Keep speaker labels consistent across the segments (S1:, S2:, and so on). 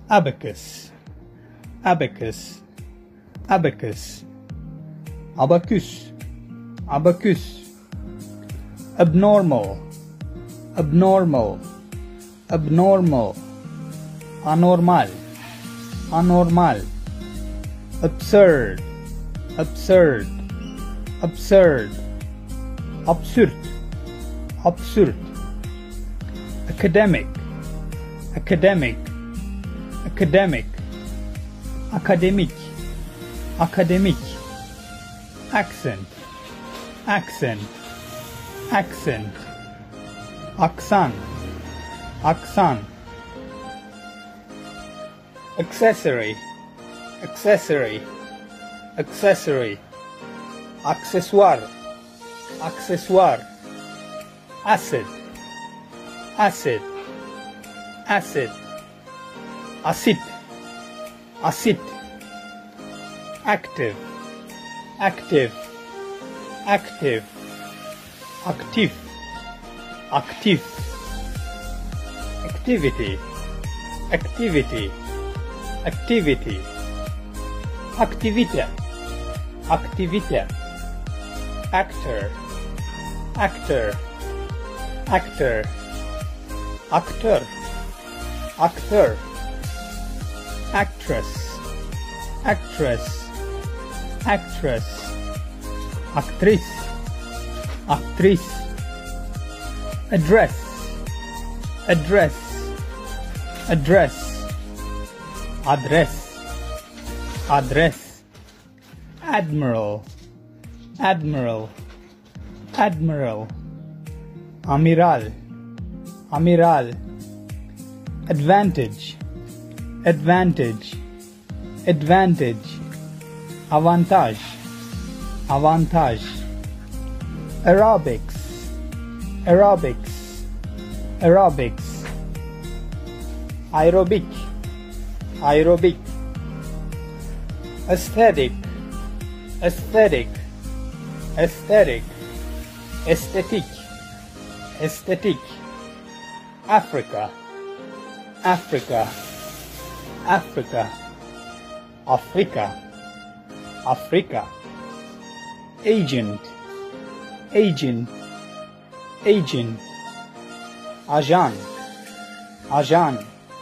S1: abacus, abacus, abacus, abacus, abacus, abnormal, abnormal, abnormal, anormal, anormal, absurd, absurd, absurd, absurd, absurd, academic, academic, academic, academic, academic, accent, accent, accent, accent, accent, accessory, accessory, accessory, accessoire, accessoire, acid, acid, acid, acid, acid, active, active, active, active, active, activity, activity, activity, activity, activity, actor, actor, actor, actor, actor, actress, actress, actress, actrice, actrice, address, address, address, address, address, admiral, admiral, admiral, amiral, amiral, advantage, advantage, advantage, avantage, avantage, aerobics, aerobics, aerobics, aerobic, aerobic, aesthetic, aesthetic, aesthetic, aesthetic, aesthetic, Africa, Africa, Africa, Africa, Africa, agent, agent, agent, agent, agent,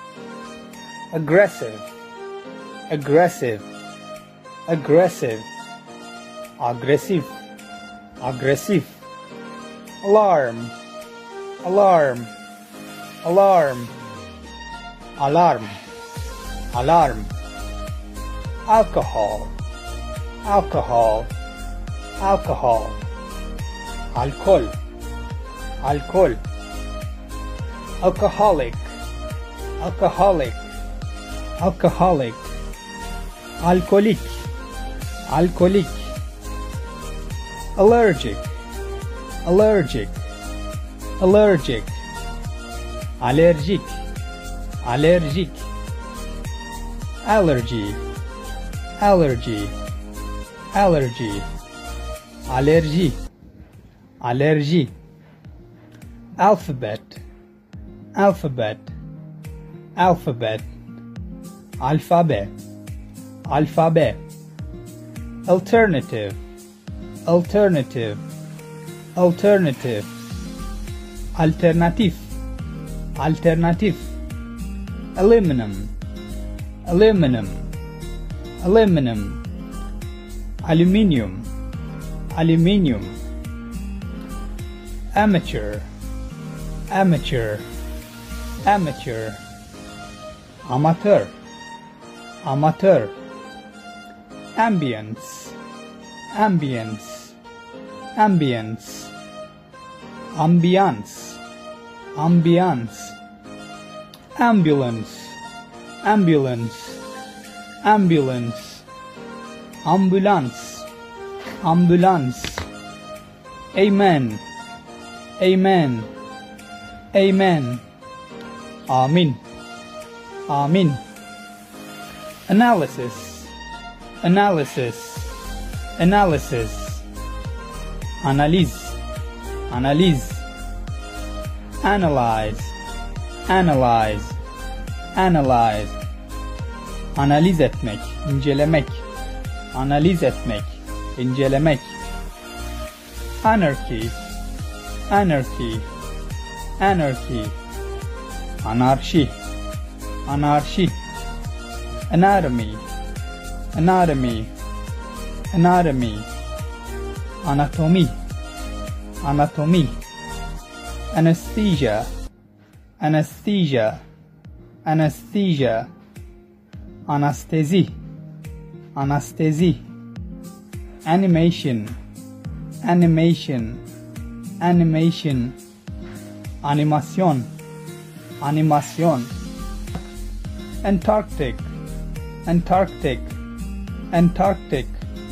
S1: aggressive, aggressive, aggressive, aggressive, aggressive, alarm, alarm, alarm, alarm, alarm, alcohol, alcohol, alcohol, alcohol, alcohol, alcoholic, alcoholic, alcoholic, alcoholic, alcoholic, allergic, allergic, allergic, allergic, allergic, allergy, allergy, allergy, allergy, allergy, alphabet, alphabet, alphabet, alphabet, alphabet, alternative, alternative, alternative, alternative, alternative, aluminum, aluminum, aluminum, aluminium, aluminium, amateur, amateur, amateur, amateur, amateur, ambience, ambience, ambience, ambiance, ambiance, ambulance, ambulance, ambulance, ambulance, ambulance, amen, amen, amen, amin, amin, analysis, analysis, analysis, analyse, analyse, analyze, analyze, analyze, analiz etmek, incelemek, analiz etmek, incelemek. Anarchy, anarchy, anarchy, anarşi, anarşi. Anatomy, anatomy, anatomy, anatomy, anatomy. Anesthesia, anesthesia, anesthesia. Anestezi, anestezi. Animation, animation, animation. Animasyon, animasyon. Antarctic, Antarctic, Antarctic.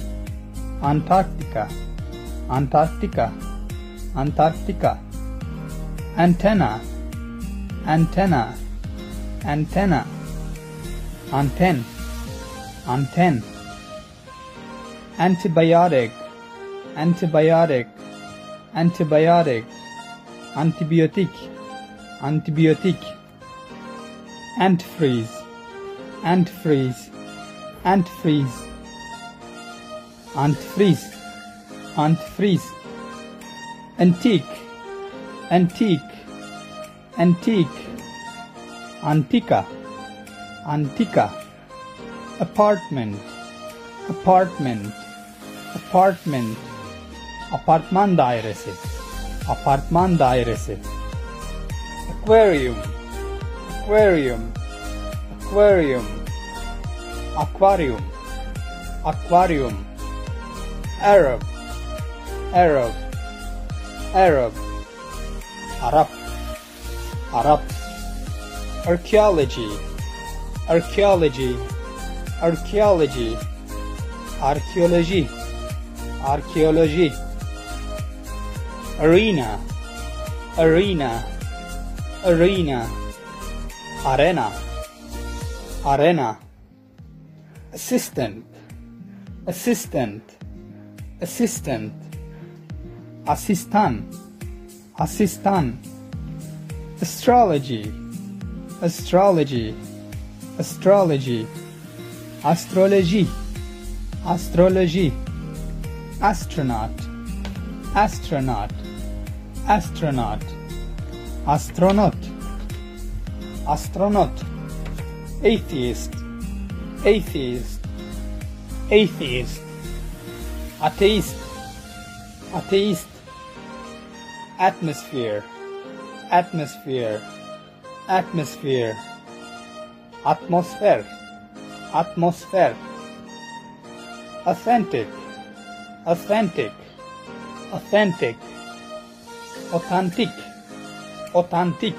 S1: Antarctica, Antarctica, Antarctica. Antenna, antenna, antenna. Anten, anten. Antibiotic, antibiotic, antibiotic. Antibiyotik, antibiyotik. Antifreeze, antifreeze, antifreeze. Antifreeze, antifreeze. Antique, antique, antique. Antica, antica. Apartment, apartment, apartment. Apartman dairesi, apartman dairesi. Aquarium, aquarium, aquarium. Aquarium, aquarium. Arab, Arab, Arab. Arap, Arap. Archaeology, archaeology, archaeology. Archaeology, archaeology. Arena, arena, arena. Arena, arena. Assistant, assistant, assistant. Asistan, asistan. Astrology, astrology, astrology. Astrology, astrology. Astronaut, astronaut, astronaut. Astronaut, astronaut. Atheist, atheist, atheist. Atheist, atheist. Atmosphere, atmosphere, atmosphere. Atmosphere, atmosphere. Authentic, authentic, authentic. Authentic, authentic.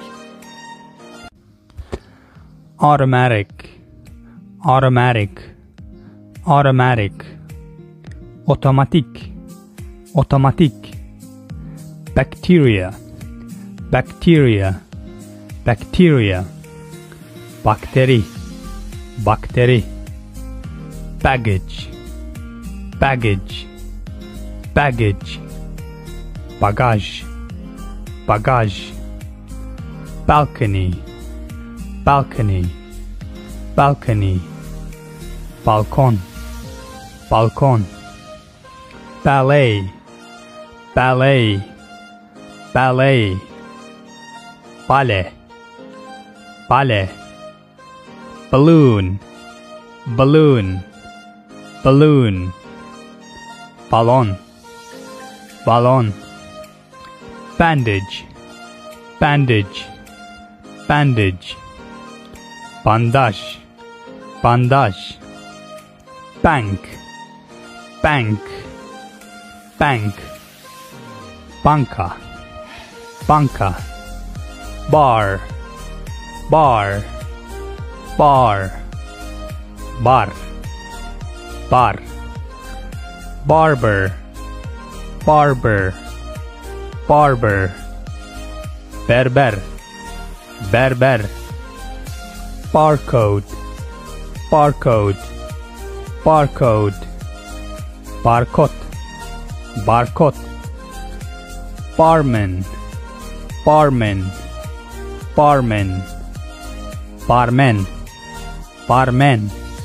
S1: Automatic, automatic, automatic. Otomatik, otomatik. Bacteria, bacteria, bacteria. Bakteri, bakteri. Baggage, baggage, baggage. Bagaj, bagaj. Balcony, balcony, balcony. Balkon, balkon. Ballet, ballet, ballet. Ballet, ballet. Balloon, balloon, balloon. Ballon, ballon. Bandage, bandage, bandage. Bandage, bandage. Bank, bank, bank. Banca, banca. Bar, bar, bar. Bar, bar. Barber, barber, barber. Berber, berber. Barcode, barcode, barcode. Barcode, barcode. Barman, barman, barman. Barman, barman.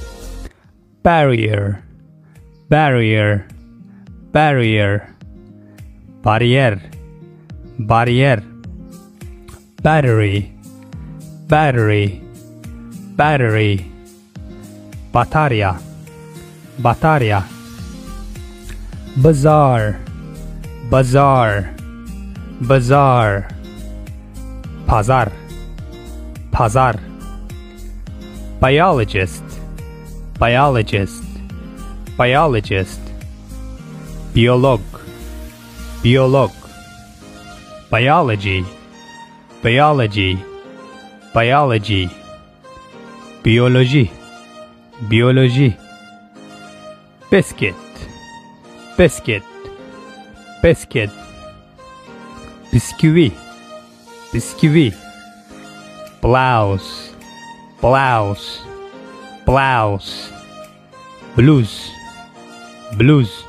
S1: barrier, barrier, barrier, barrier, barrier, battery, battery, battery, batarya, batarya, bazaar, bazaar, bazaar, pazar, pazar, biologist, biologist, biologist, biolog, biolog, biology, biology, biology, biology, biology, biscuit, biscuit, biscuit, biscuit, biscuit, blouse, blouse, blouse, blues, blues,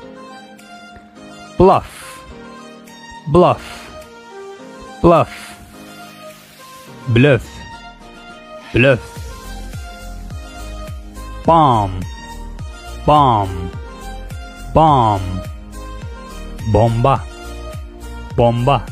S1: bluff, bluff, bluff, bluff, bluff, bomb, bomb, bomb, bomba, bomba,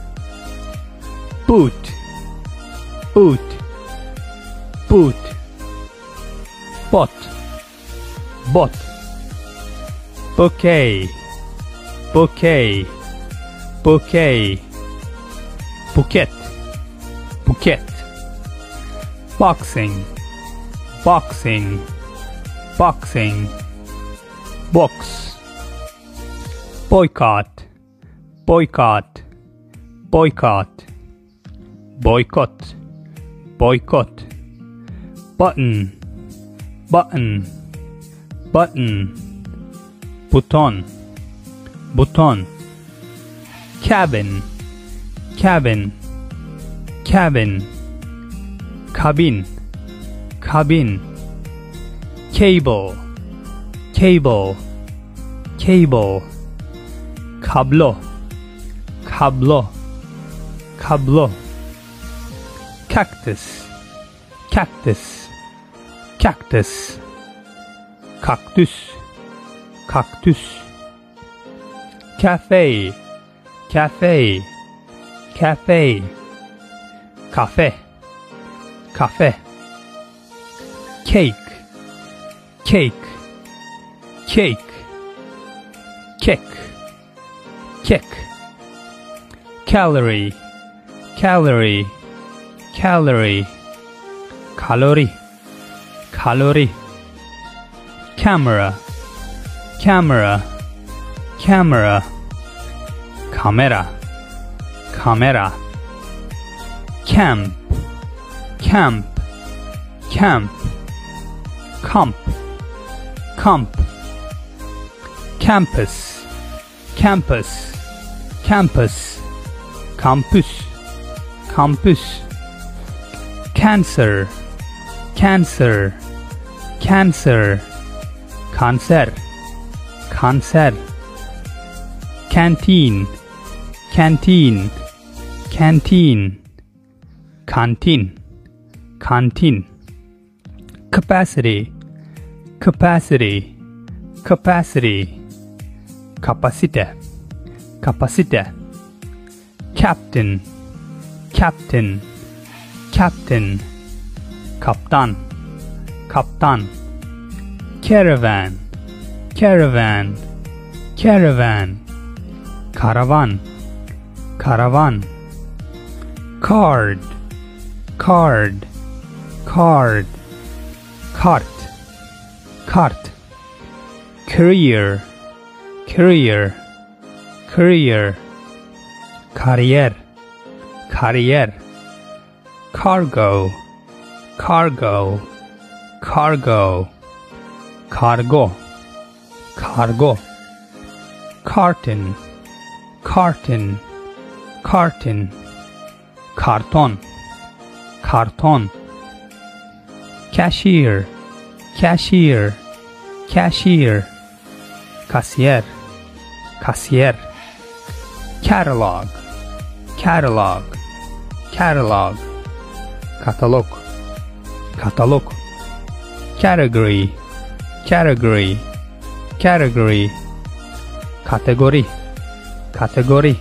S1: boot, boot, boot, bot, bot, bouquet, bouquet, bouquet, bouquet, bouquet, boxing, boxing, boxing, box, boycott, boycott, boycott, boycott, boycott, button, button, button, button, button, cabin, cabin, cabin, cabin, cabin, cable, cable, cable, cablo, cablo, cablo, cactus, cactus, cactus, cactus, cactus, cafe, cafe, cafe, cafe, cafe, cake, cake, cake, kick, kick, calorie, calorie, calorie, calorie, calorie, camera, camera, camera, camera, camera, camp, camp, camp, comp, comp, campus, campus, campus, campus, campus, cancer, cancer, cancer, cancer, cancer, canteen, canteen, canteen, canteen, canteen, capacity, capacity, capacity, capacity, capacity, captain, captain, captain, kaptan, kaptan, caravan, caravan, caravan, caravan, caravan, card, card, card, cart, cart, career, career, career, carrier, carrier, cargo, cargo, cargo, cargo, cargo, carton, carton, carton, carton, carton, cashier, cashier, cashier, cashier, cashier, catalog, catalog, catalog, catalog, catalog, category, category, category, category, category,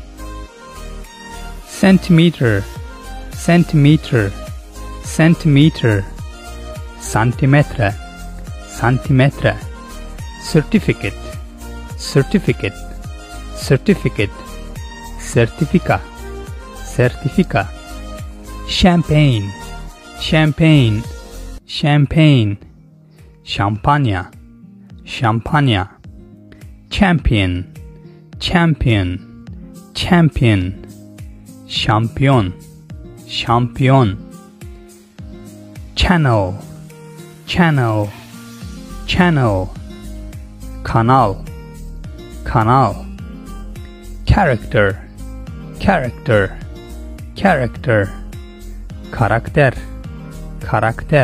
S1: centimeter, centimeter, centimeter, centimetre, centimetre, certificate, certificate, certificate, certifica, certifica, champagne, champagne, champagne, champagne, champagne, champion, champion, champion, champion, champion, channel, channel, channel, canal, canal, character, character, character, karakter, karakter,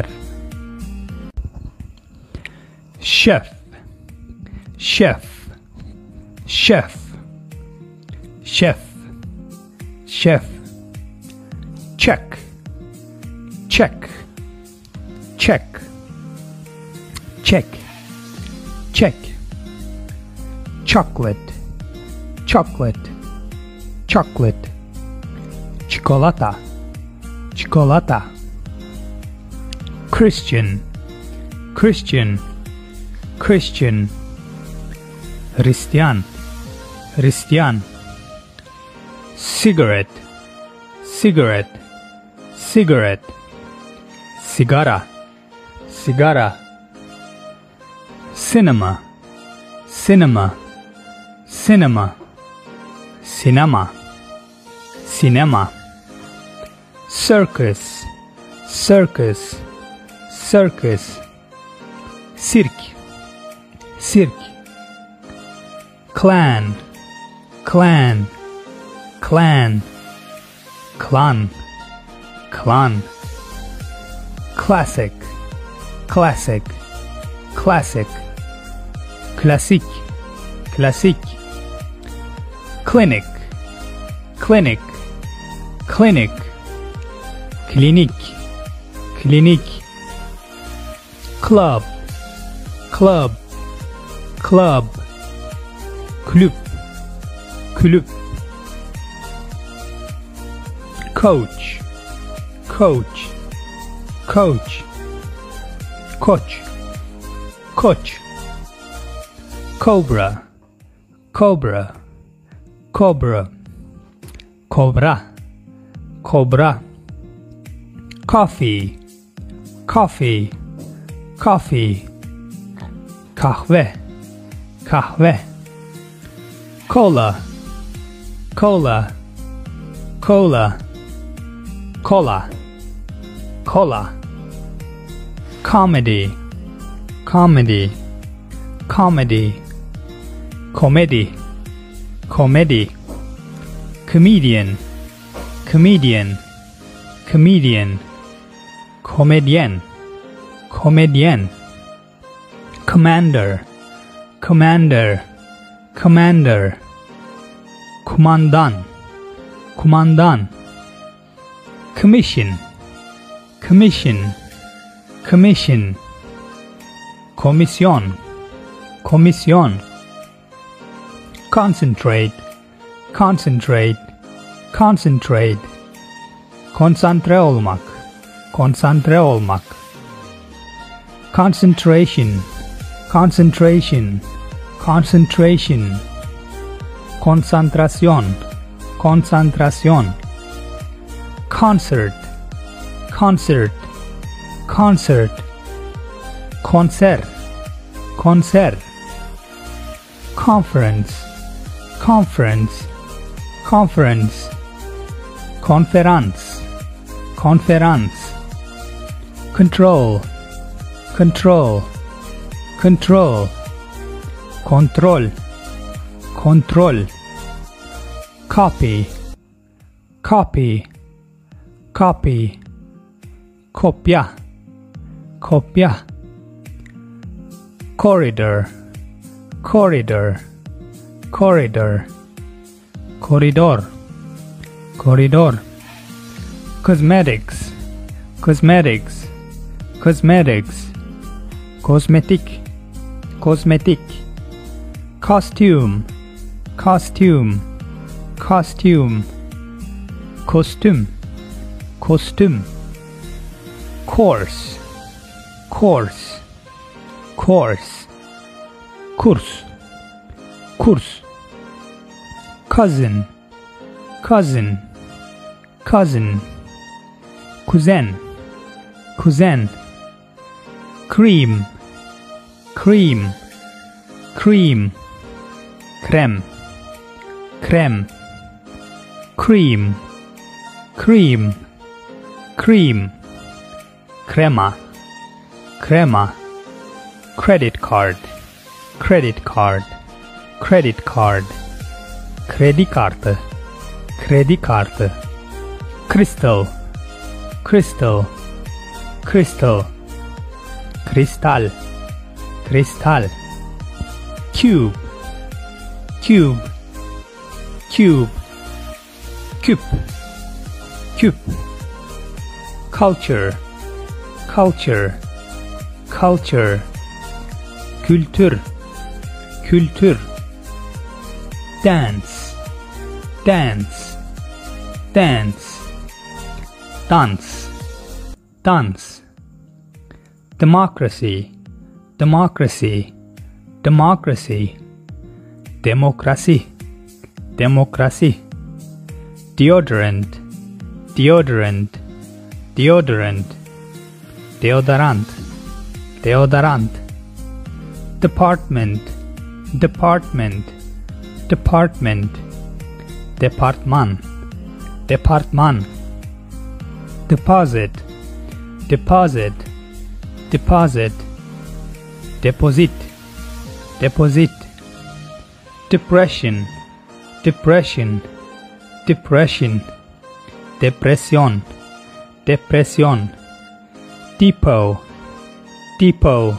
S1: chef, chef, chef, chef, chef, check, check, check, check, check, chocolate, chocolate, chocolate, cioccolata, cioccolata, Christian, Christian, Christian, Hristiyan, Hristiyan, cigarette, cigarette, cigarette, sigara, sigara, cinema, cinema, cinema, cinema, cinema, circus, circus, circus, cirque, cirque, clan, clan, clan, clan, clan, classic, classic, classic, classique, classique, clinic, clinic, clinic, clinique, clinique, club, club, club, club, club, coach, coach, coach, coach, coach, cobra, cobra, cobra, cobra, cobra, coffee, coffee, coffee, kahve, kahve, cola, cola, cola, cola, cola, comedy, comedy, comedy, comedy, comedy, comedian, comedian, comedian, comedian, comedian, commander, commander, commander, kumandan, kumandan, commission, commission, commission, comisión, comisión, concentrate, concentrate, concentrate, konsantre olmak, konsantre olmak, concentration, concentration, concentration, concentración, concentración, concert, concert, concert, concert, concert, conference, conference, conference, conference, conference, control, control, control, control, control, copy, copy, copy, copia, copia, corridor, corridor, corridor, corridor, corridor, cosmetics, cosmetics, cosmetics, cosmetic, cosmetic, costume, costume, costume, kostüm, kostüm, course, course, course, kurs, kurs, cousin, cousin, cousin, kuzen, kuzen, cream, cream, cream, crème, crème, cream, cream, cream, crema, crema, credit card, credit card, credit card, kredi kartı, kredi kartı, crystal, crystal, crystal, kristal, kristal, cube, cube, cube, küp, küp, culture, culture, culture, kültür, kültür, dance, dance, dance, dans, dans, democracy, democracy, democracy, demokrasi, demokrasi, deodorant, deodorant, deodorant, deodorant, deodorant, department, department, department, departman, departman, deposit, deposit, deposit, deposit, deposit, depression, depression, depression, depression, depression, depot, depot,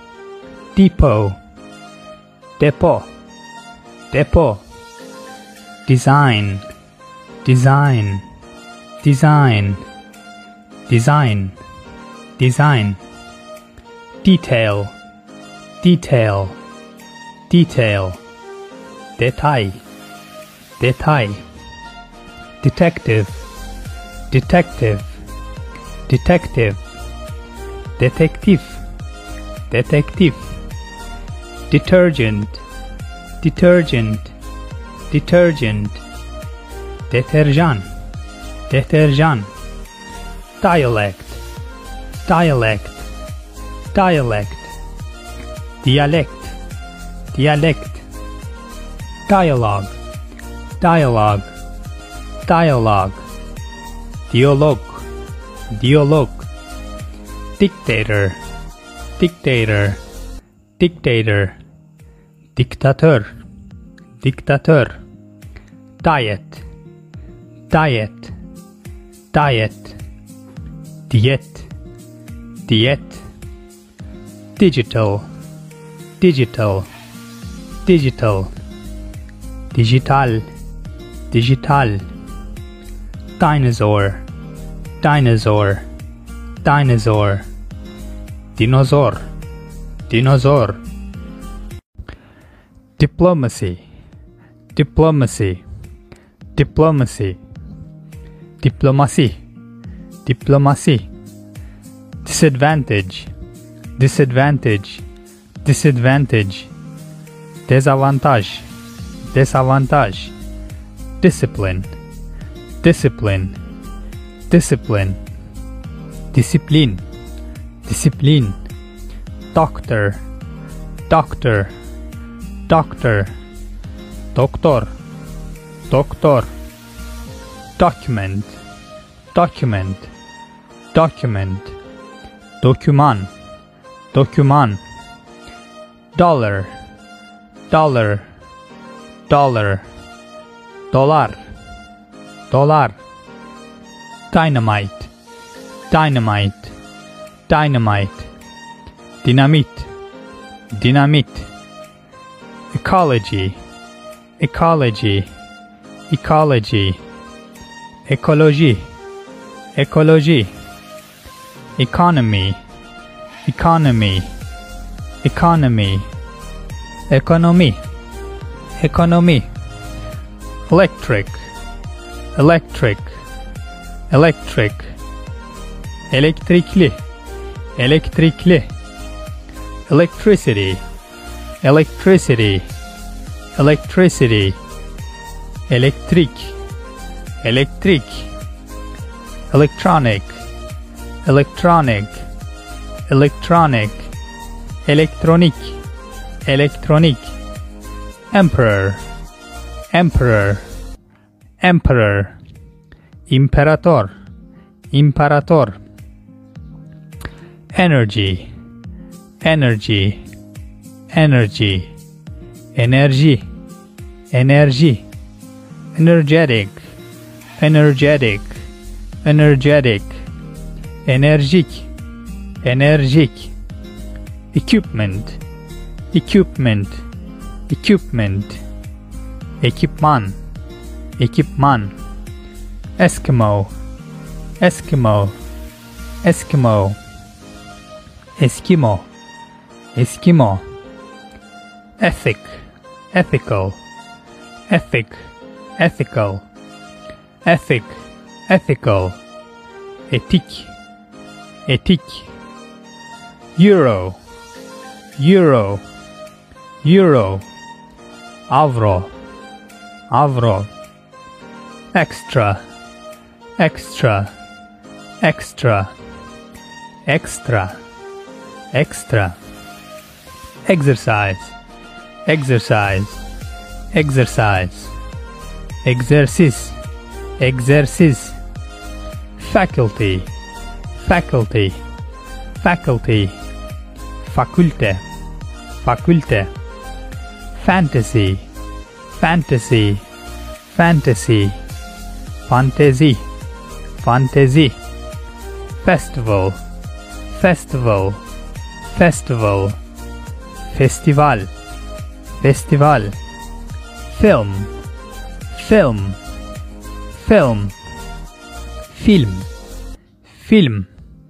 S1: depot, depot, depot, design, design, design, design, design, detail, detail, detail, detail, detail, detective, detective, detective, detective, detective, detergent, detergent, detergent, deterjan, deterjan, dialect, dialect, dialect, dialect, dialect, dialogue, dialogue, dialogue, dialogue, dialogue, dictator, dictator, dictator, diktatör, diktatör, diet, diet, diet, diet, diet, digital, digital, digital, digital, digital, dinosaur, dinosaur, dinosaur, dinosaur, dinosaur, diplomacy, diplomacy, diplomacy, diplomacy, diplomacy, disadvantage, disadvantage, disadvantage, dezavantaj, dezavantaj, discipline, discipline, discipline, discipline, discipline, doctor, doctor, doctor, doktor, doktor, document, document, document, doküman, doküman, dollar, dollar, dollar, dolar, dolar, dynamite, dynamite, dynamite, dynamite, dynamite, ecology, ecology, ecology, ecology, ecology, economy, economy, economy, Economy. Economy. Electric. Electric. Electric. Elektrikli. Elektrikli. Electricity. Electricity. Electricity. Elektrik. Elektrik. Electronic. Electronic. Electronic. Elektronik. Elektronik. Emperor. Emperor. Emperor. Imperator. Imperator. Energy. Energy. Energy. Energy. Energy. Energetic. Energetic. Energetic. Energik. Energik. Equipment. Equipment. Equipment. Ekipman. Ekipman. Eskimo. Eskimo. Eskimo. Eskimo. Eskimo. Ethic. Ethical. Ethic. Ethical. Ethic. Ethical. Etik. Etik. Euro. Euro. Euro. Avro. Avro. Extra. Extra. Extra. Extra. Extra. Exercise. Exercise. Exercise. Exercice. Exercice. Faculty. Faculty. Faculty. Fakulte. Fakulte. Fantasy. Fantasy. Fantasy. Fantasy. Fantasy. Festival. Festival. Festival. Festival. Festival. Film. Film. Film. Film. Film.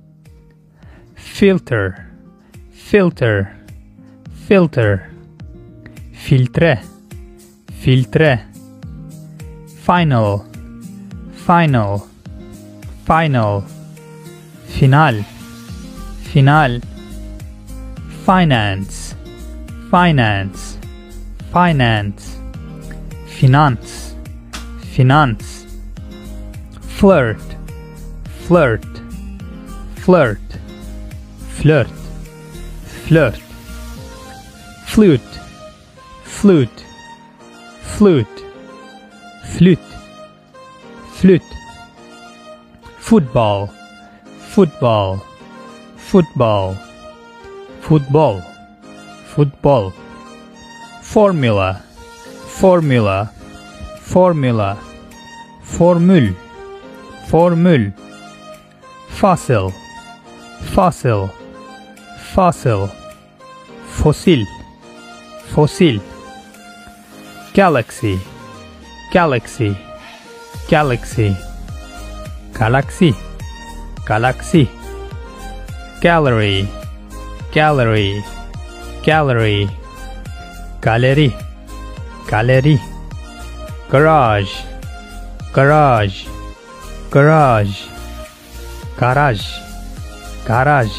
S1: Filter. Filter. Filter. Filtre. Filtre. Final. Final. Final. Final. Final. Finance. Finance. Finance. Finance. Finance. Flirt. Flirt. Flirt. Flirt. Flirt. Flute. Flute. Flute. Flute. Flute. Football. Football. Football. Football. Football. Formula. Formula. Formula. Formül. Formül. Fossil. Fossil. Fossil. Fossil. Fossil. Galaxy. Galaxy. Galaxy. Galaxy. Galaxy. Gallery. Gallery. Gallery. Gallery. Gallery. Garage. Garage. Garage. Garage. Garage.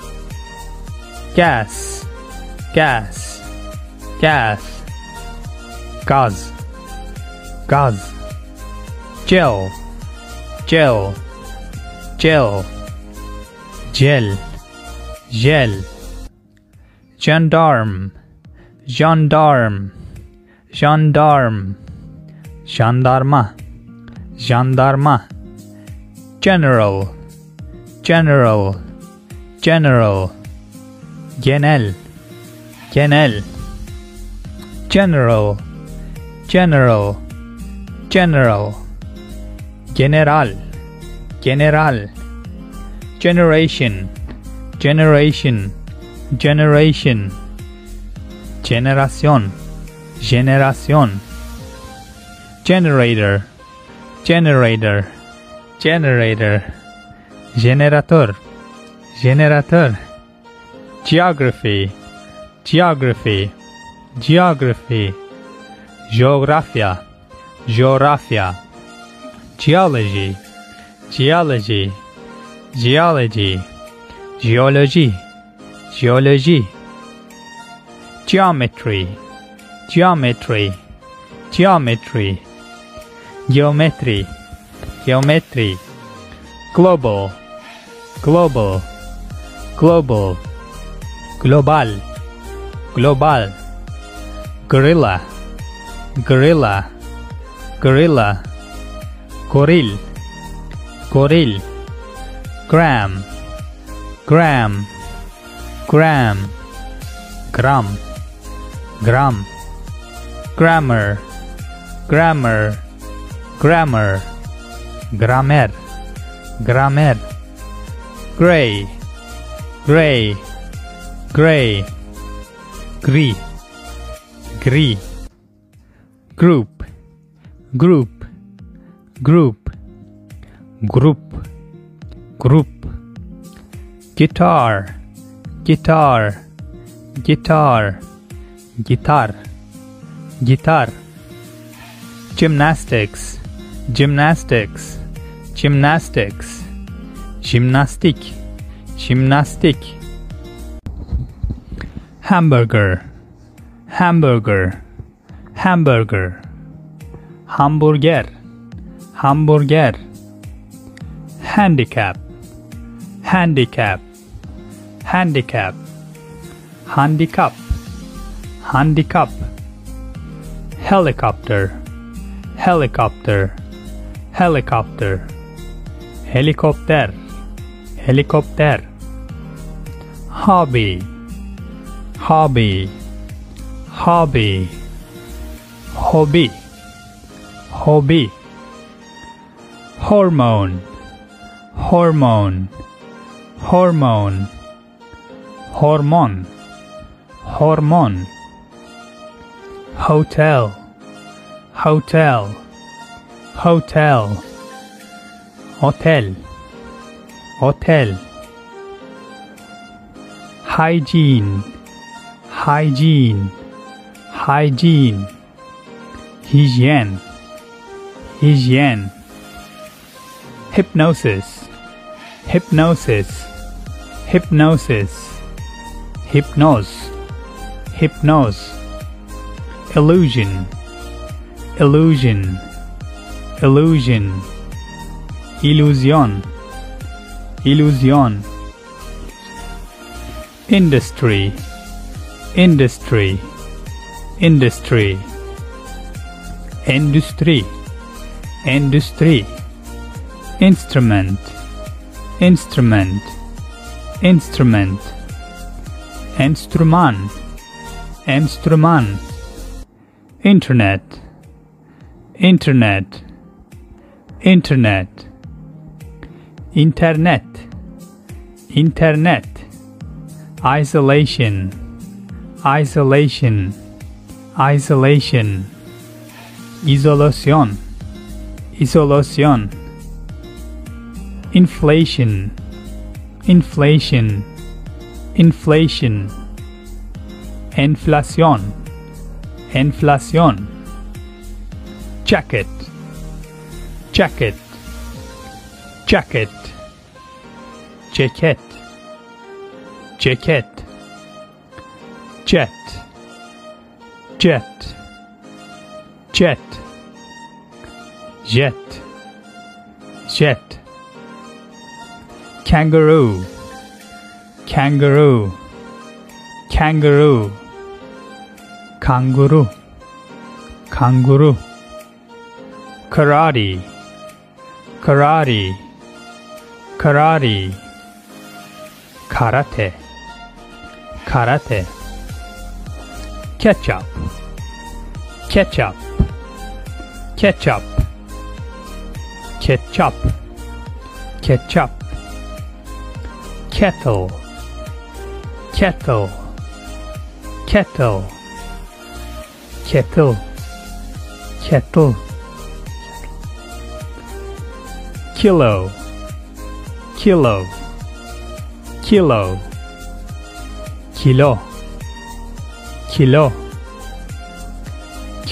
S1: Gas. Gas. Gas. Gaz. Gaz. Gel. Gel. Gel. Gel. Gel. Gendarme. Gendarme. Gendarme. Jandarma. Jandarma. General. General. General. Genel. Genel. General. General. General. General. General. Generation. Generation. Generation. Generación. Generación. Generator. Generator. Generator. Generator. Generator. Geography. Geography. geography, geografia, geografia, geology, geology, geology, geology, geology, geometry, geometry, geometry, geometry, geometry, global, global, global, global, global, gorilla, gorilla, gorilla, goril, goril, gram, gram, gram, gram, gram, grammar, grammar, grammar, grammar, grammar, gray, gray, gray, gris, gris, group, group, group, group, group, guitar, guitar, guitar, guitar, guitar, gymnastics, gymnastics, gymnastics, gymnastic, gymnastic, hamburger, hamburger, hamburger, hamburger, hamburger, handicap, handicap, handicap, handicap, handicap, helicopter, helicopter, helicopter, helicopter, helicopter, hobby, hobby, hobby, hobby, hobby, hormone, hormone, hormone, hormone, hormone, hotel, hotel, hotel, hotel, hotel, hygiene, hygiene, hygiene, hygiene, hygiene, hypnosis, hypnosis, hypnosis, hypnose, hypnose, illusion, illusion, illusion, illusion, illusion, industry, industry, industry, industry, industry, instrument, instrument, instrument, instrument, instrument, internet, internet, internet, internet, internet, isolation, isolation, isolation, isolación, isolación, inflation, inflation, inflation, inflación, inflación, jacket, jacket, jacket, jacket, jacket, jet, jet, jet, jet, jet, kangaroo, kangaroo, kangaroo, kangaroo, kangaroo, karate, karate, karate, karate, karate, ketchup, ketchup, ketchup, ketchup, ketchup, kettle, kettle, kettle, kettle, kettle, kilo, kilo, kilo, kilo, kilo,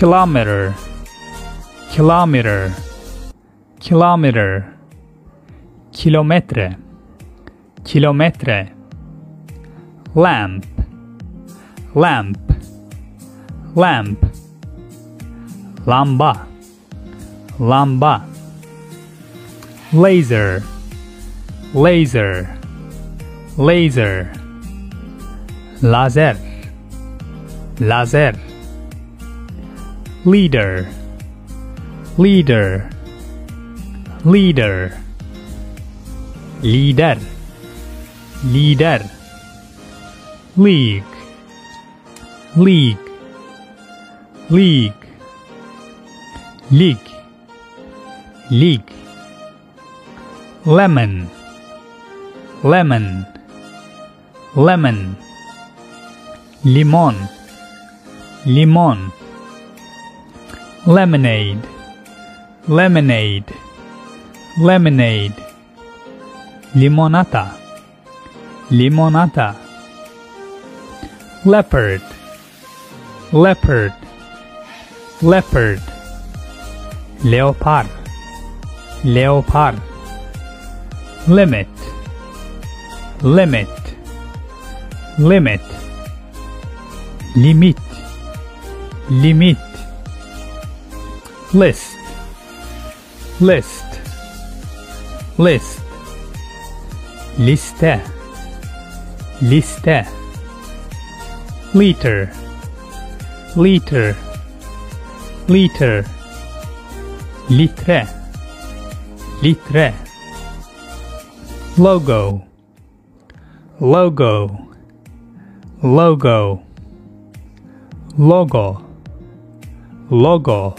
S1: kilometer, kilometer, kilometer, kilometre, kilometre, lamp, lamp, lamp, lamba, lamba, laser, laser, laser, laser, laser, leader, leader, leader, leader, leader, league, league, league, league, league, lemon, lemon, lemon, limon, limon, lemonade, lemonade, lemonade, limonata, limonata, leopard, leopard, leopard, leopard, leopard, limit, limit, limit, limit, limit, list, list, list, liste, liste, liter, liter, liter, litre, litre, logo, logo, logo, logo, logo,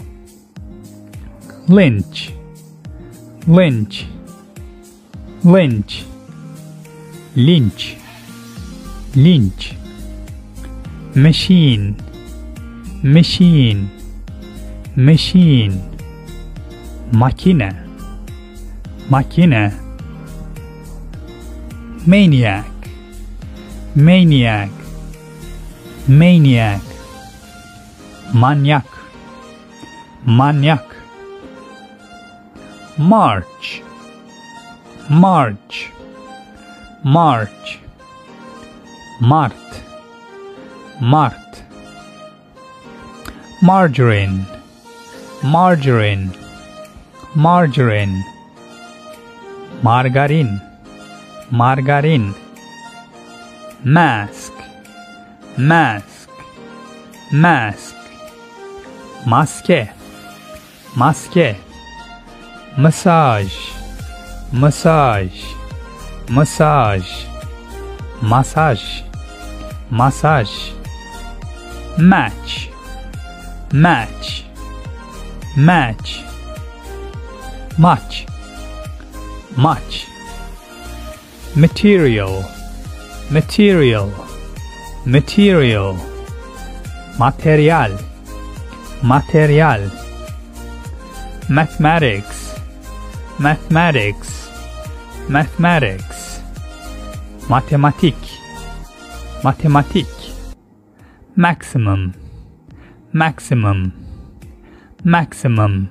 S1: lynch, lynch, lynch, lynch, lynch, machine, machine, machine, makine, makine, maniac, maniac, maniac, maniac, maniac, march, march, march, mart, mart, margarine, margarine, margarine, margarine, margarine, mask, mask, mask, maske, maske, massage, massage, massage, massage, massage, match, match, match, much, much, material, material, material, material, material, mathematics, mathematics, mathematics, mathématique, mathématique, maximum, maximum, maximum,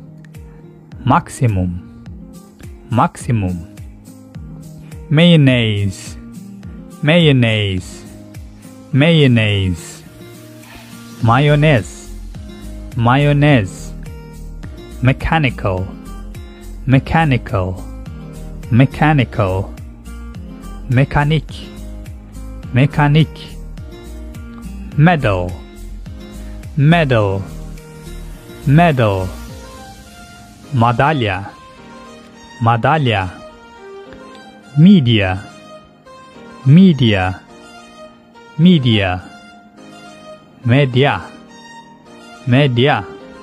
S1: maximum, maximum, mayonnaise, mayonnaise, mayonnaise, mayonnaise, mayonnaise, mechanical, mechanical, mechanical, mécanique, mécanique, medal, medal, medal, madalha, madalha, media, media, media, media, media,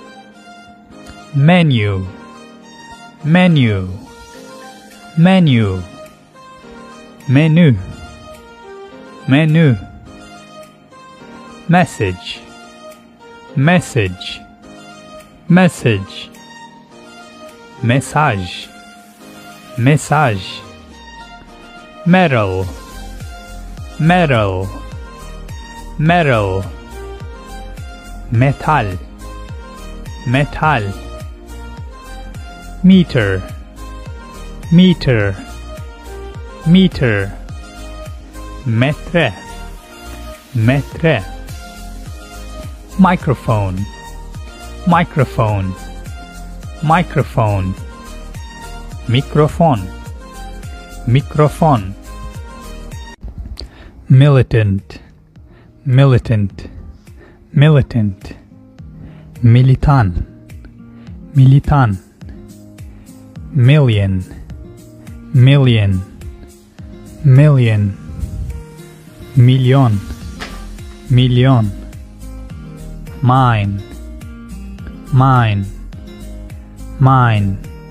S1: menu, menu, menu, menu, menu, message, message, message, message, message, metal, metal, metal, metal, metal, meter, meter, meter, metre, metre, microphone, microphone, microphone, microphone, microphone, militant, militant, militant, militan, militan, million, million, million, million, million, mine, mine, mine,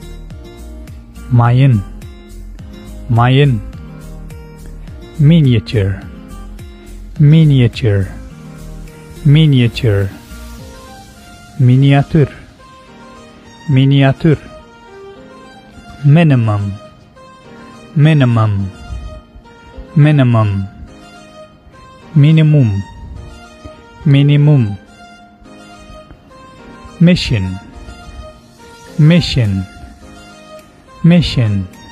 S1: mine, mine, miniature, miniature, miniature, miniatür, miniatür, minimum, minimum, minimum, minimum, minimum, mission, mission, mission,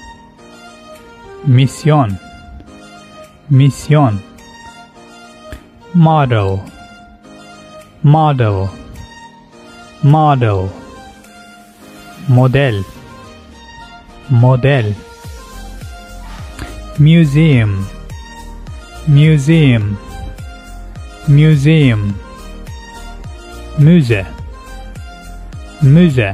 S1: mission, mission, model, model, model, model, model, museum, museum, museum, müze, müze,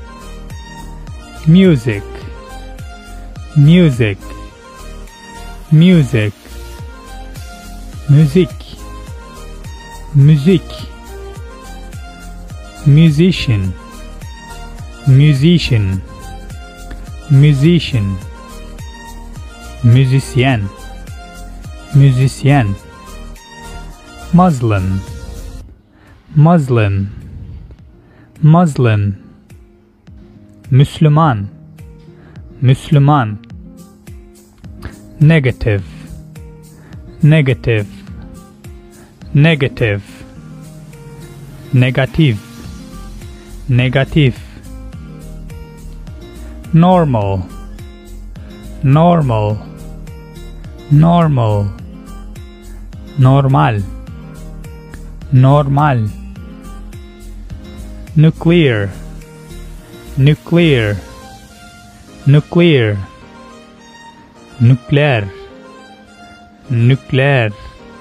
S1: music, music, music, müzik, müzik, musician, musician, musician, musicien, musicien, Muslim, Muslim, Muslim, Müslüman, Müslüman, negative, negative, negative, negativ, negativ, normal, normal, normal, normal, normal, nuclear, nuclear, nuclear, nuclear, nuclear,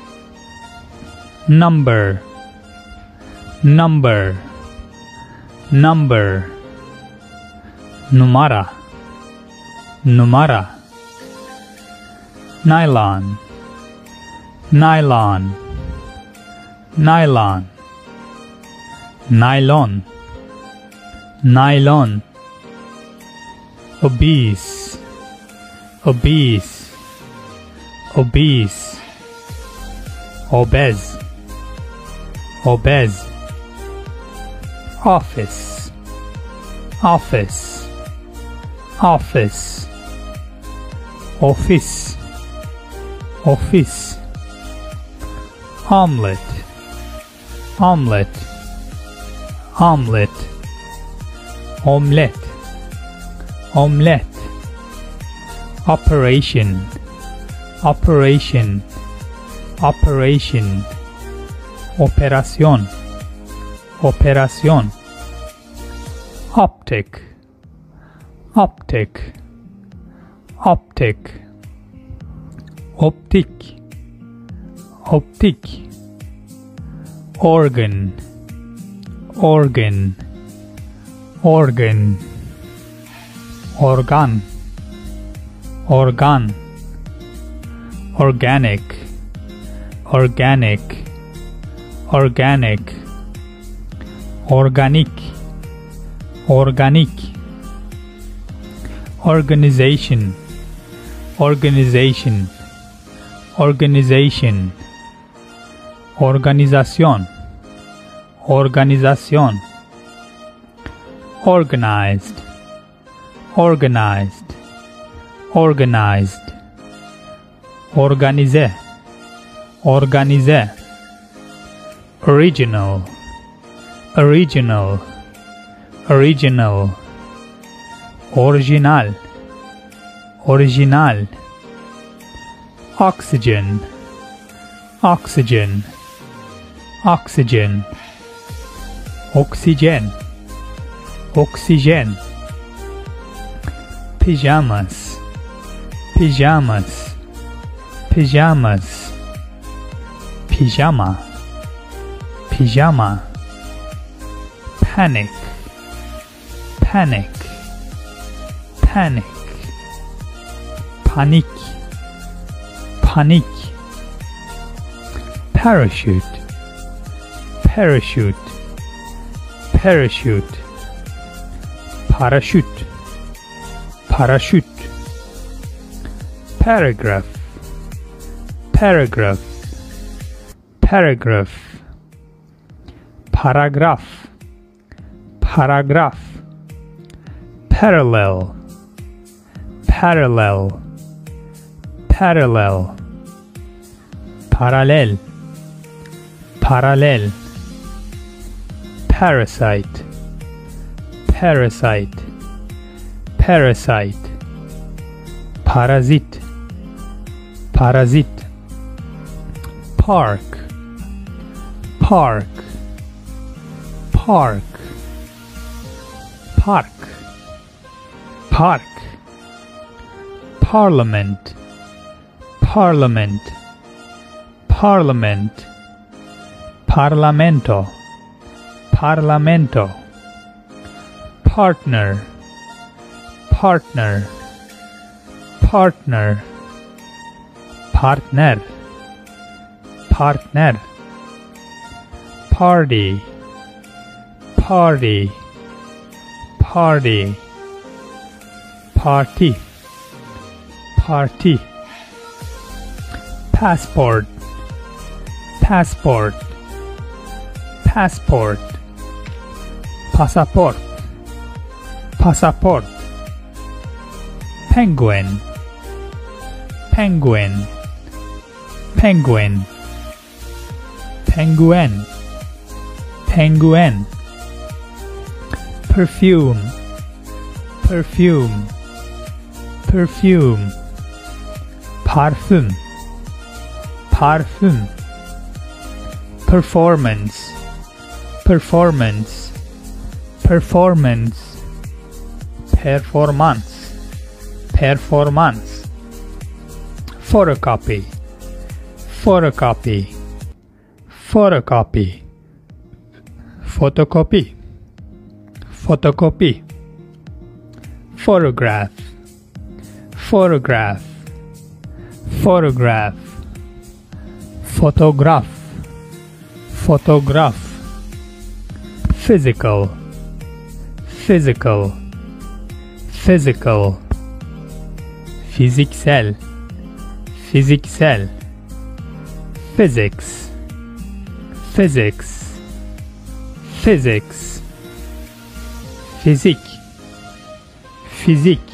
S1: number, number, number, numara, numara, nylon, nylon, nylon, nylon, nylon, obese, obese, obese, obese, obese, office, office, office, office, office, omelette, omelette, omelette, omelette, omelette, operation, operation, operation, operación, operación, optic, optic, optic, optic, optic, organ, organ, organ, organ, organ, organic, organic, organic, organic, organic, organization, organization, organization, organización, organización, organized, organized, organized, organize, organize, original, original, original, original, original. Oxygen, oxygen, oxygen. Oxygen, oxygen. Pajamas, pajamas, pajamas. Pijama, pijama. Panic, panic, panic. Panik, panik. Parachute, parachute, parachute. Parachute, parachute. Paragraph, paragraph, paragraph. Paragraph, paragraph. Parallel, parallel, parallel. Parallel, parallel. Parasite, parasite, parasite. Parasite, parasite. Park, park, park. Park, park. Parliament, parliament, parliament. Parlamento, parlamento. Partner, partner, partner. Partner, partner. Party, party, party. Party, party. Passport, passport, passport. Passport, passport. Penguin, penguin, penguin. Penguin, penguin. Perfume, perfume, perfume. Parfüm, parfüm. Performance, performance, performance. Performance, performance. Photocopy, photocopy, photocopy. Photocopy, photocopy. Photograph, photograph, photograph. Photograph, photograph. Physical, physical, physical. Fiziksel, fiziksel. Physics, physics, physics. Physique, physique.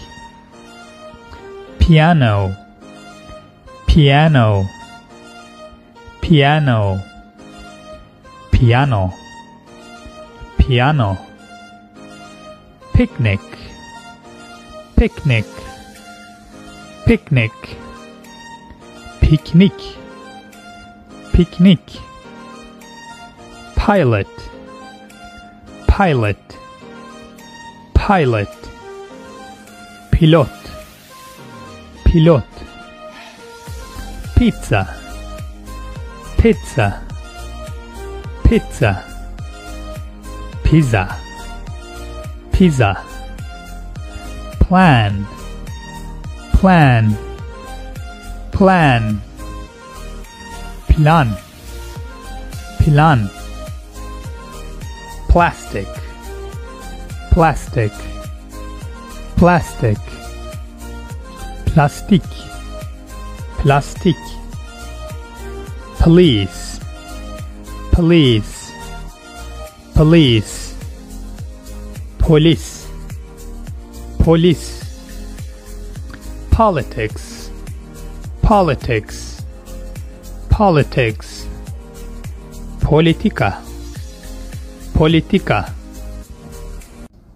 S1: Piano, piano, piano. Piano, piano. Picnic, picnic, picnic. Picnic, picnic. Pilot, pilot, pilot. Pilot, pilot. Pizza, pizza, pizza. Pizza, pizza. Plan, plan, plan. Plan, plan. Plastic, plastic, plastic. Plastic, plastic. Police, police, police. Police, police. Politics, politics, politics. Politica, politica.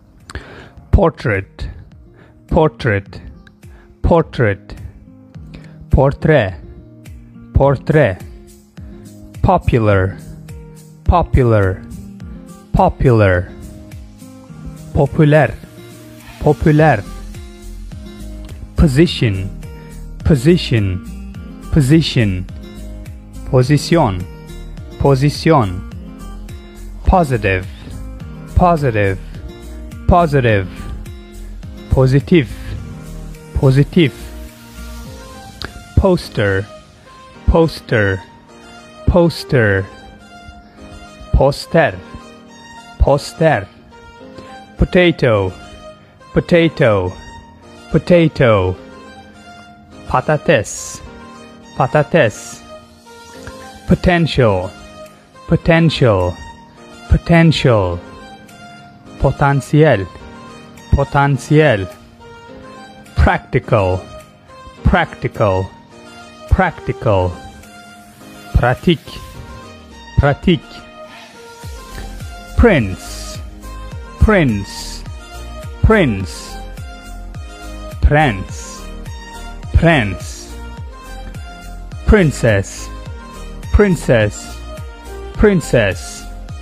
S1: portrait, portrait, portrait, portrait, portrait, popular, popular, popular, popüler, popüler, position, position, position, position, position, positive, positive, positive, positive, positive, poster, poster, poster, poster, poster, potato, potato, potato, patates, patates, potential, potential, potential, potentiel, potentiel, practical, practical, practical, pratique, pratique, prince, prince, prince, prince, prince, princess, princess, princess,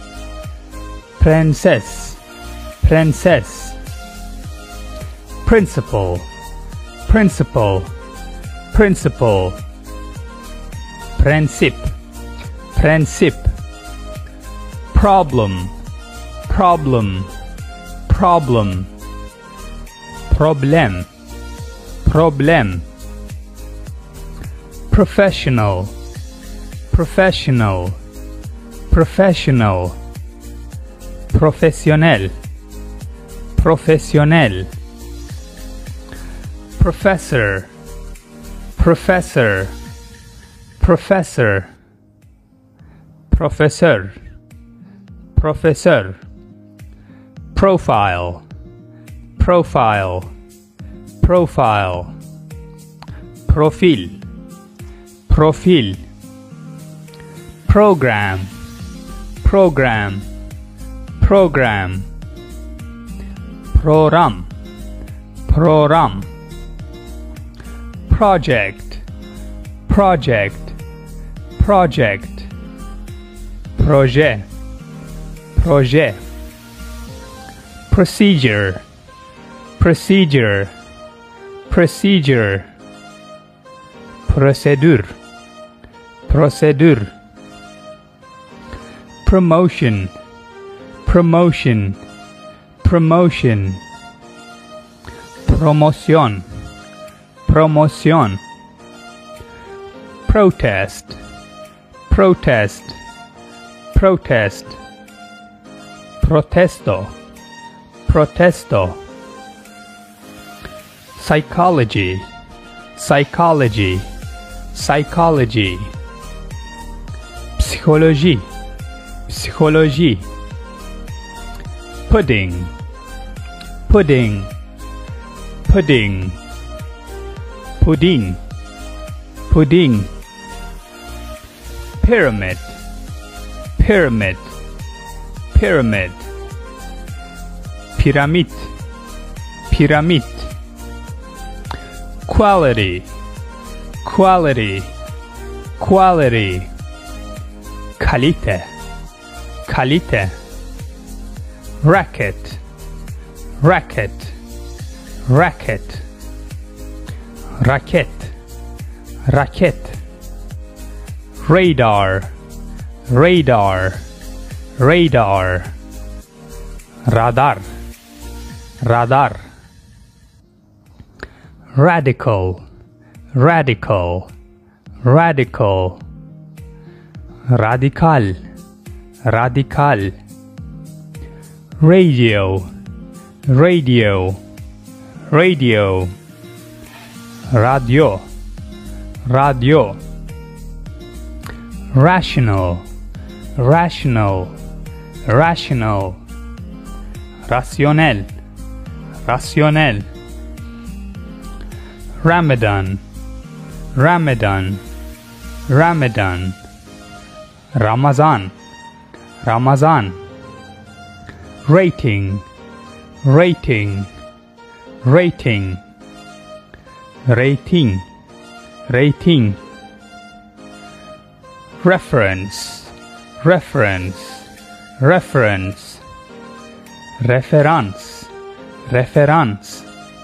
S1: princess, princess, principal, principal, principal, princip, princip, problem, problem, problem, problem, problem, professional, professional, professional, professionnel, professionnel, professor, professor, professor, professor, professor, profile, profile, profile, profil, profil, program, program, program, program, program, project, project, project, projet, projet, procedure, procedure, procedure, procédure, procédure, promotion, promotion, promotion, promoción, promoción, protest, protest, protest, protesto, protesto, psychology, psychology, psychology, psychologie, psychologie, pudding, pudding, pudding, pudding, pudding, pyramid, pyramid, pyramid, pyramid, pyramid, quality, quality, quality, kalite, kalite, racket, racket, racket, racket, racket, radar, radar, radar, radar, radar, radical, radical, radical, radical, radical, radio, radio, radio, radio, radio, rational, rational, rational, rationnel, rationnel, Ramadan, Ramadan, Ramadan, Ramazan, Ramazan, rating, rating, rating, rating, rating. Reference, reference, reference. Reference, reference.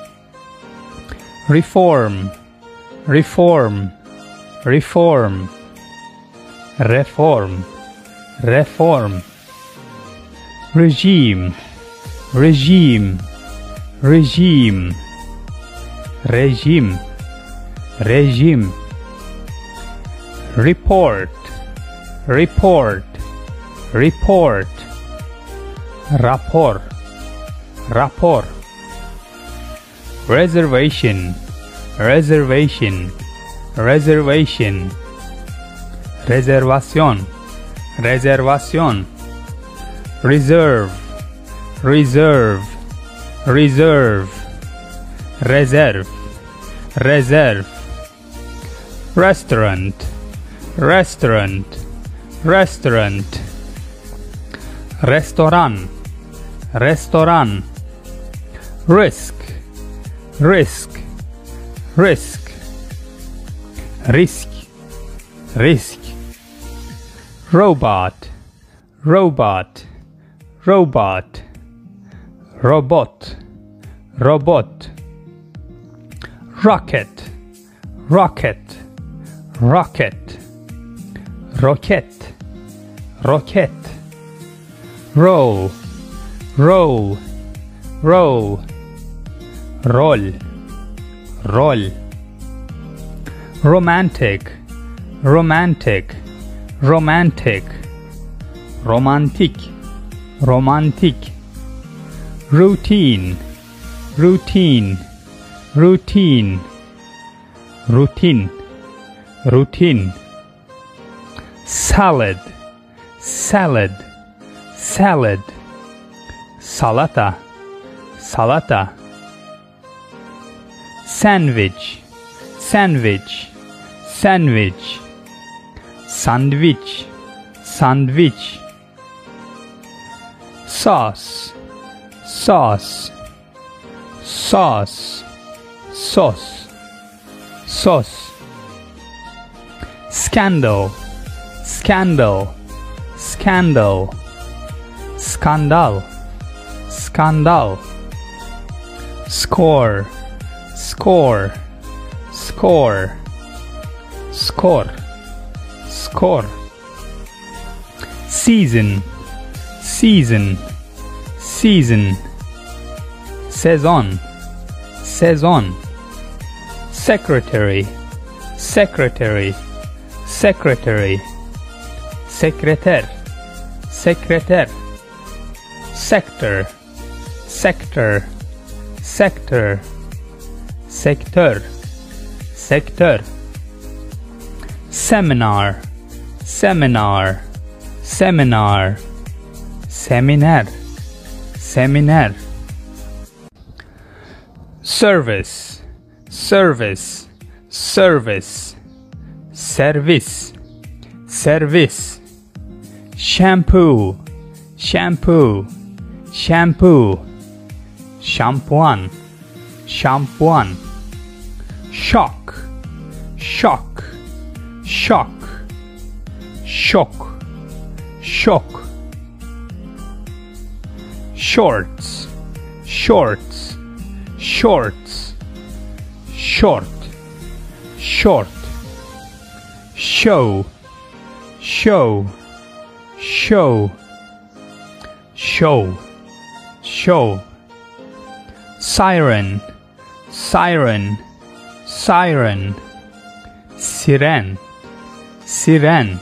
S1: Reform, reform, reform. Reform, reform. Regime, regime, regime. Regime, regime. Report, report, report. Rapport, rapport. Reservation, reservation, reservation. Reservación, reservación. Reserve, reserve, reserve. Reserve, reserve. Restaurant, restaurant, restaurant. Restaurant, restaurant. Risk, risk, risk. Risk, risk. Robot, robot, robot. Robot, robot. Rocket, rocket, rocket. Rocket, rocket. Roll, roll, roll. Roll, roll. Romantic, romantic, romantic. Romantic, romantic. Routine, routine, routine. Routine, routine. Salad, salad, salad. Salata, salata. Sandwich, sandwich, sandwich. Sandwich, sandwich. Sauce, sauce, sauce, sauce, sauce. Scandal, scandal, scandal. Scandal, scandal. Score, score, score. Score, score. Season, season, season. Saison, saison. Secretary, secretary, secretary. Secrétaire, secrétaire. Sector, sector, sector. Secteur, secteur. Seminar, seminar, seminar. Seminar, seminar. Service, service, service. Service, service. Shampoo, shampoo, shampoo. Shampooan, shampooan. Shock, shock, shock. Shock, shock. Shorts, shorts, shorts. Short, short. Show, show, show. Show, show. Siren, siren, siren. Siren, siren.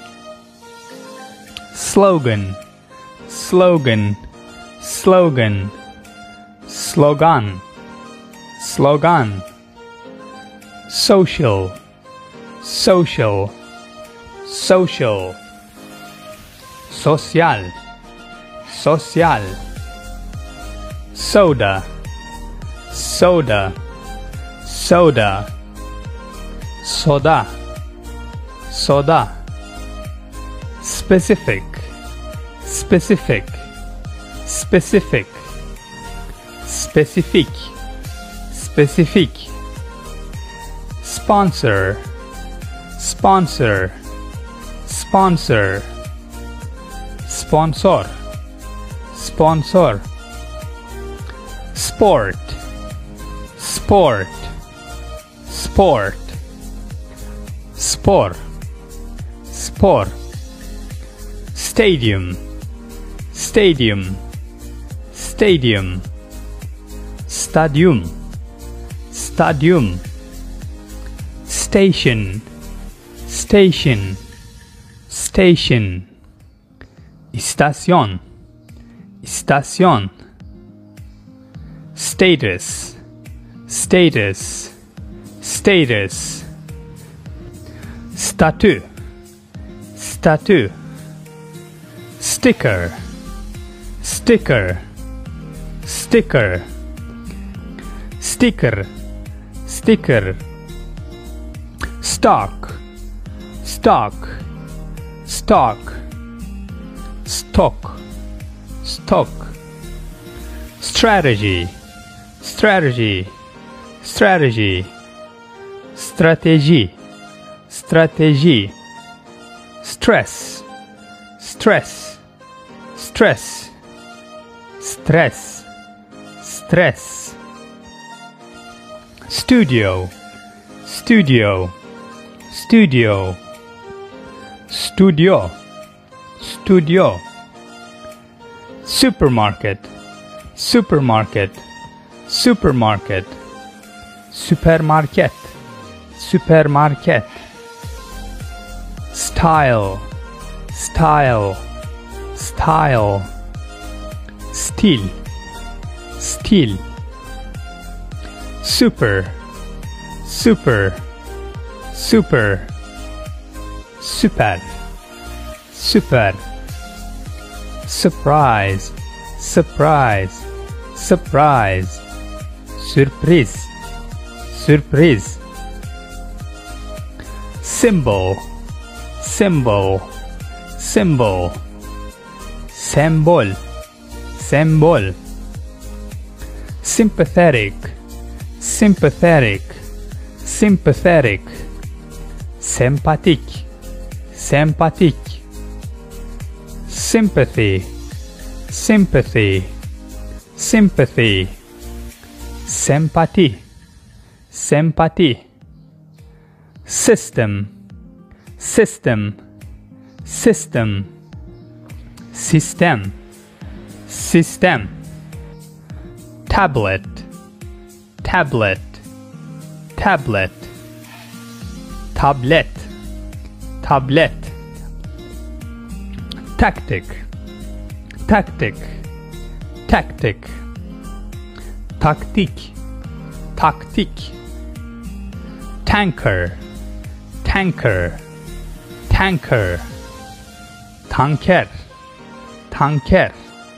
S1: Slogan, slogan, slogan. Slogan, slogan. Social, social, social. Social, social. Soda, soda, soda. Soda, soda. Specific, specific, specific. Specific, specific, sponsor, sponsor, sponsor, sponsor, sponsor, sport, sport, sport, sport, sport, stadium, stadium, stadium, stadium, stadium, station, station, station, estación, estación, status, status, status, statue, statue, sticker, sticker, sticker, sticker, sticker, stock, stock, stock, stock, stock, strategy, strategy, strategy, strategy, strategy, stress, stress, stress, stress, stress, studio, studio, studio, studio, studio, supermarket, supermarket, supermarket, supermarket, supermarket, style, style, style, steel, steel, super, super, super, super, super, surprise, surprise, surprise, surprise, surprise, symbol, symbol, symbol, symbol, symbol, sympathetic, sympathetic, sympathetic, sympathetic, sympathetic, sympathy, sympathy, sympathy, sympathy, sympathy, system, system, system, system, system, tablet, tablet, tablet, tablet, tablet, tactic, tactic, tactic, tactic, tactic, tanker, tanker, tanker, tanker, tanker,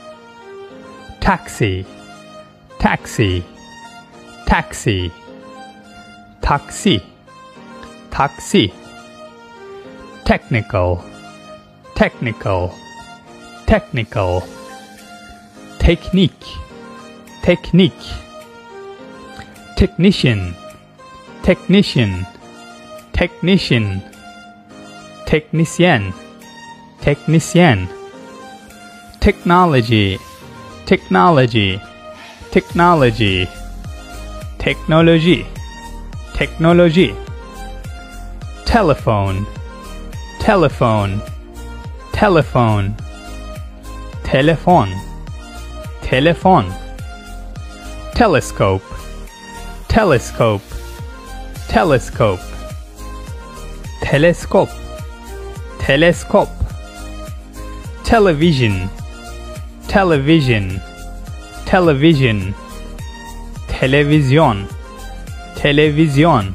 S1: taxi, taxi, taxi, taxi, taxi, technical, technical, technical, technique, technique, technician, technician, technician, technician, technician, technology, technology, technology, technology, technology, telephone, telephone, telephone, telephone, telephone, telescope, telescope, telescope, telescope, telescope, television, television, television, television, television,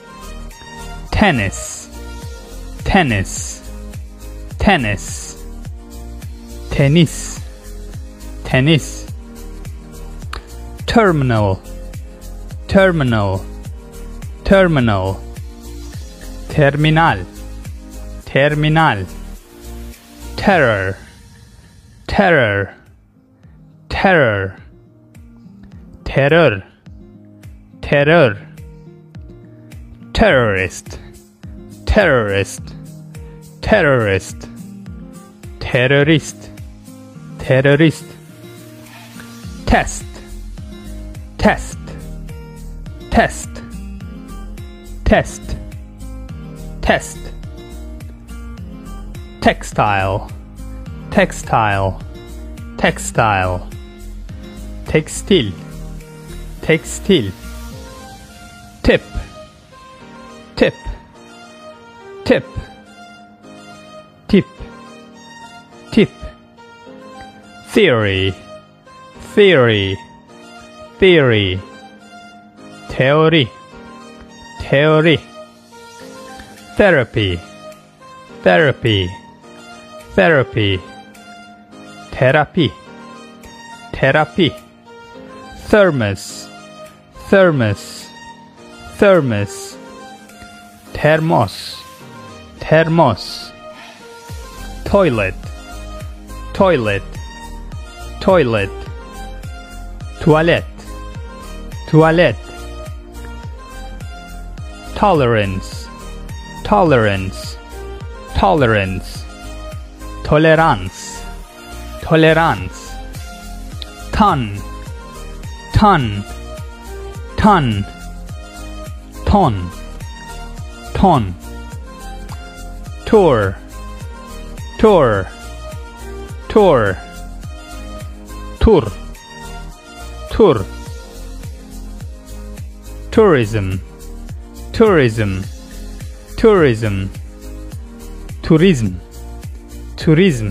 S1: tennis, tennis, tennis, tennis, tennis, terminal, terminal, terminal, terminal, terminal, terror, terror, terror, terror, terror, terrorist, terrorist, terrorist, terrorist, terrorist, test, test, test, test, test, textile, textile, textile, tekstil, tekstil, tip, tip, tip, tip, tip, theory, theory, theory, theory, theory, therapy, therapy, therapy, therapy, therapy, thermos, thermos, thermos, thermos, thermos, toilet, toilet, toilet, toilet, toilet, tolerance, tolerance, tolerance, tolerance, tolerance, ton, ton, ton, ton, ton, tour, tour, tour, tour, tour, tourism, tourism, tourism, tourism, tourism,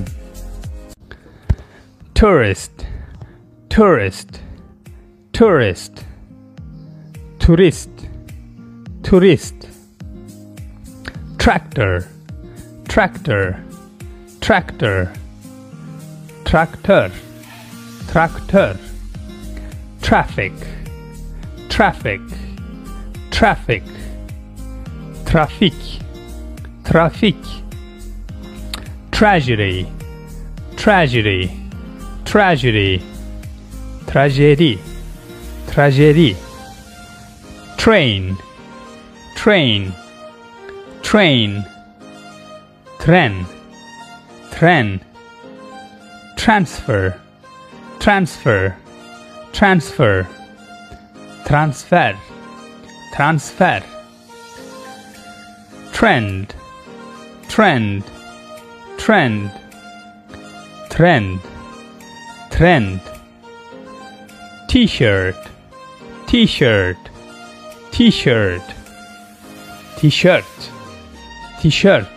S1: tourist, tourist, tourist, tourist, tourist, tractor, tractor, tractor, tractor, tractor, traffic, traffic, traffic, traffic, traffic, tragedy, tragedy, tragedy, tragedy, tragedy, train, train, train, tren, tren, transfer, transfer, transfer, transfer, transfer, trend, trend, trend, trend, trend, t-shirt, t-shirt, t-shirt, t-shirt, t-shirt,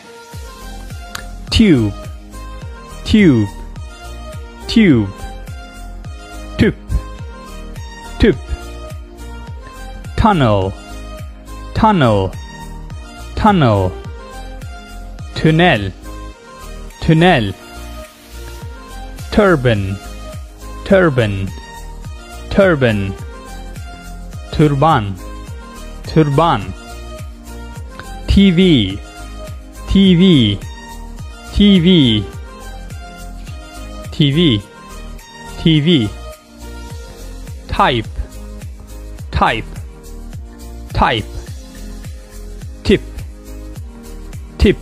S1: tube, tube, tube, tube, tube, tunnel, tunnel, tunnel, tunnel, tunnel, turban, turban, turban, turban, turban, TV, TV, TV, TV, TV, type, type, type, tip, tip,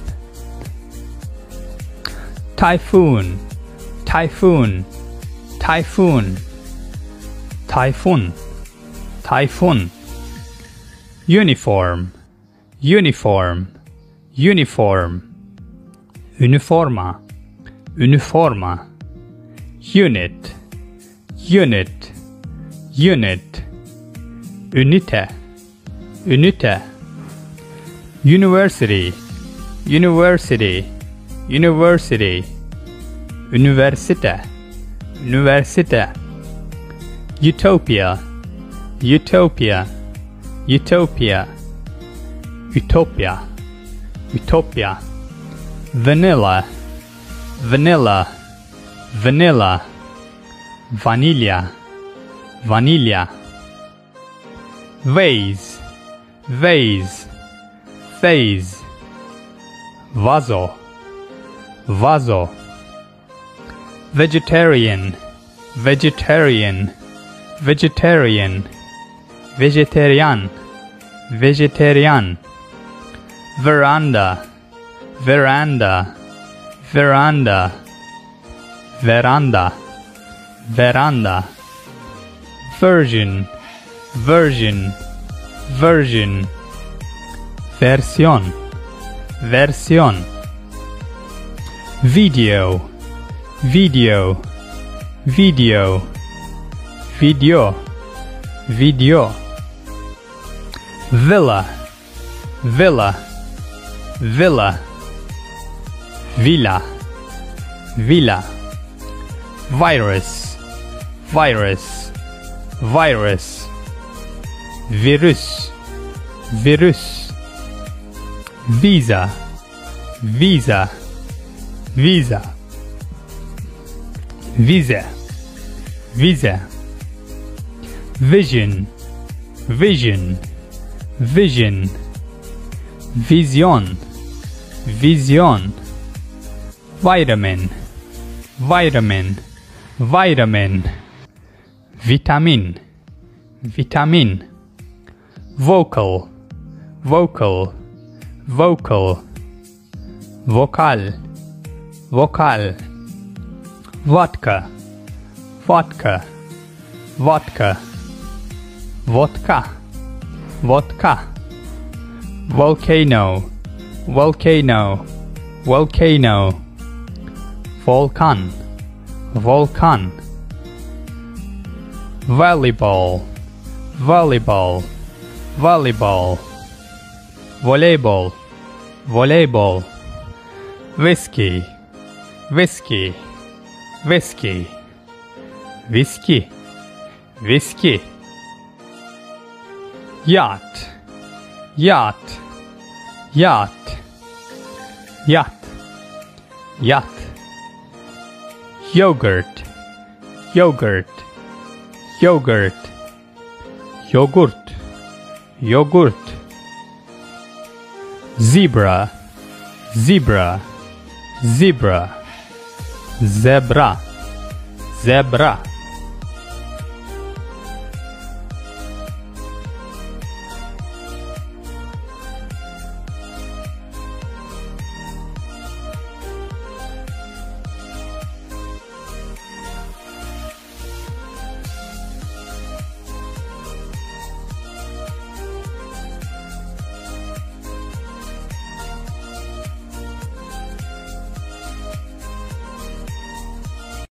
S1: typhoon, typhoon, typhoon, typhoon, typhoon, uniform, uniform, uniform, uniforma, uniforma, unit, unit, unit, unite, unite, university, university, university, universite, universite, utopia, utopia, utopia, utopia, utopia, vanilla, vanilla, vanilla, vanilla, vanilla, vase, vase, vase, vaso, vaso, vegetarian, vegetarian, vegetarian, vegetarian, vegetarian. Veranda, veranda, veranda, veranda, veranda. Version, version, version. Versión, versión. Video, video, video, video, video. Villa, villa, villa, villa, villa. Virus, virus, virus. Virus, virus. Visa, visa, visa. Visa, visa. Vision, vision, vision. Vision, vision. Vitamin, vitamin, vitamin. Vitamin, vitamin. Vocal, vocal, vocal. Vocal, vocal. Vodka, vodka, vodka. Vodka, vodka. Volcano, volcano, volcano. Volcan, volcan. Volleyball, volleyball, volleyball. Volleyball, volleyball. Whiskey, whiskey, whiskey. Whiskey, whiskey. Yacht, yacht, yacht, yacht, yacht. Yogurt, yogurt, yogurt, yogurt, yogurt. Zebra, zebra, zebra, zebra, zebra.